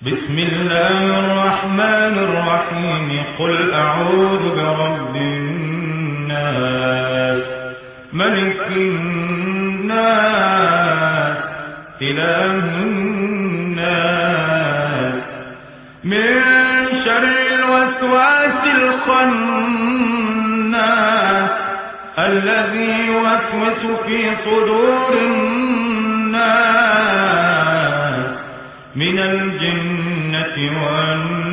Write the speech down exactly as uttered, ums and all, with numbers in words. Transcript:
بسم الله الرحمن الرحيم. قل أعوذ برب الناس ملك الناس إله الناس من شر الوسواس الخناس الذي يوسوس في صدور الناس من الجنة والناس.